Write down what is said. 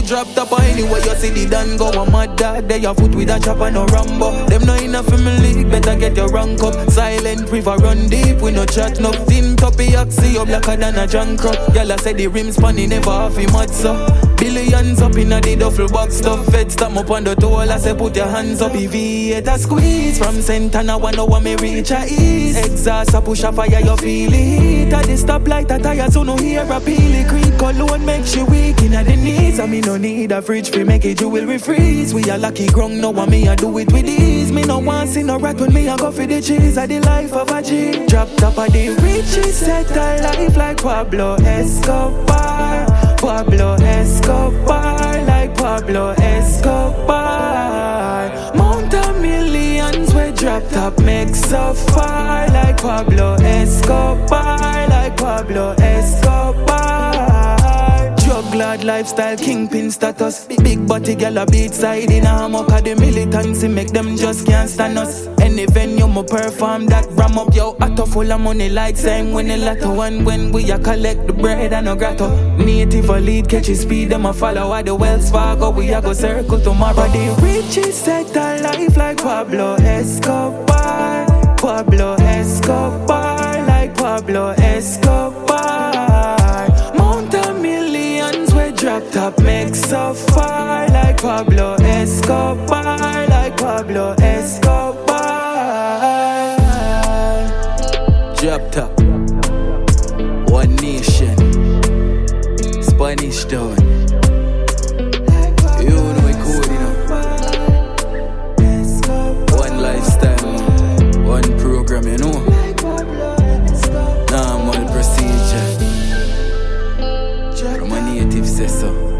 drop top or anywhere you see the dan go. A mad dog, they your foot with a chop and no Rambo. Them no enough in my league, better get your rank up. Silent river run deep, we no chat no. Thin toppy oxy, you blacker than a junk crop. Y'all say the rims spanny never off him mud so. Billions up in the duffel box stuff. Fed stamp up on the toll, I say put your hands up. EV a squeeze from Santana, one hour me reach a ease. Exhaust a push a fire, you feel it. At the stoplight a tire, so no hear a peely creak. Cologne makes you weak in the knees. I me no need a fridge for make it, you will refreeze. We are lucky ground, no one me I do it with ease. Me no want see no rat when me I go for the cheese. I the life of a G. Drop top of the riches, set a life like Pablo Escobar. Pablo Escobar, like Pablo Escobar. Mount a millions we drop top make so far. Like Pablo Escobar, like Pablo Escobar. Drug lord lifestyle, kingpin status. Big body girl a beat side in a hammock. Of the militancy make them just can't stand us. Any venue mo perform that ram up. Yo, auto full of money like same when the lotto. And when we a collect the bread and no grotto. Native a lead, catch his speed, them a follow. At the Wells Fargo, we a go circle tomorrow. The riches set a life like Pablo Escobar. Pablo Escobar, like Pablo Escobar. Mount a millions we drop top make so far. Like Pablo Escobar, like Pablo Escobar. Drop top, one nation, Spanish town. You know it cool, you know. One lifestyle, one program, you know. Normal procedure. From a native say so.